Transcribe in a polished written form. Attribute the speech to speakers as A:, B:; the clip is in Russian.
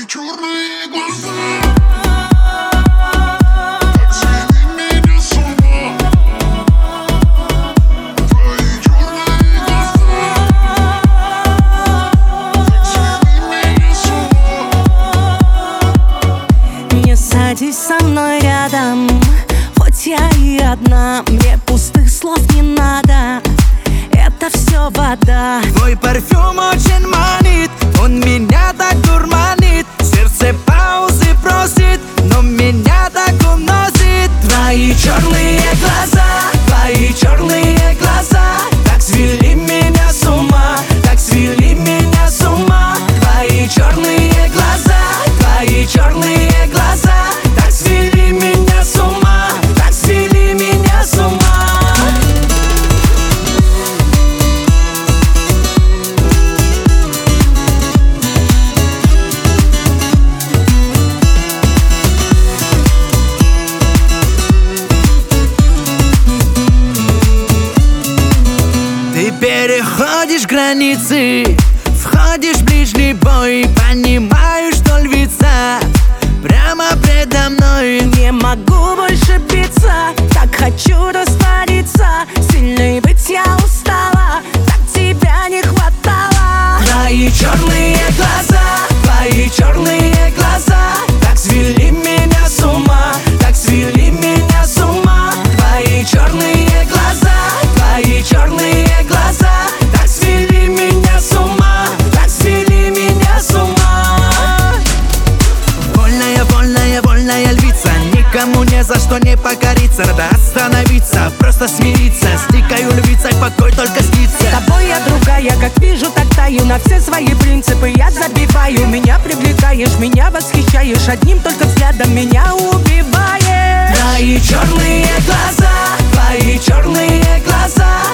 A: черные глаза. Так свели меня с ума. Твои черные глаза. Так свели меня с ума.
B: Не садись со мной рядом, хоть я и одна. Мне пустых слов не надо, это все вода.
C: Твой парфюм очень манит, он меня так дурманит. Сердце паузы просит, но меня так уносит. Твои черные глаза, твои черные глаза, так свели меня с ума, так свели меня с ума. Твои черные глаза, твои черные глаза, так свели меня с ума, так свели меня с ума. Ты переходишь границы, входишь в ближний бой. Понимаю, что львица прямо предо мной.
B: Не могу больше биться, так хочу раствориться. Сильной быть я устала, так тебя не хватало.
C: Твои черные глаза, твои черные глаза, так свели меня с ума, так свели меня с ума. Твои черные глаза, твои черные глаза, так свели меня с ума, так свели меня с ума. Вольная, вольная, вольная львица, никому ни за что не покориться. Надо остановиться, просто смириться. С дикой львицей покой только снится.
B: С тобой я другая, как вижу, так таю. На все свои принципы я забиваю. Меня привлекаешь, меня восхищаешь. Одним только взглядом меня убиваешь.
C: Твои черные глаза, твои черные глаза,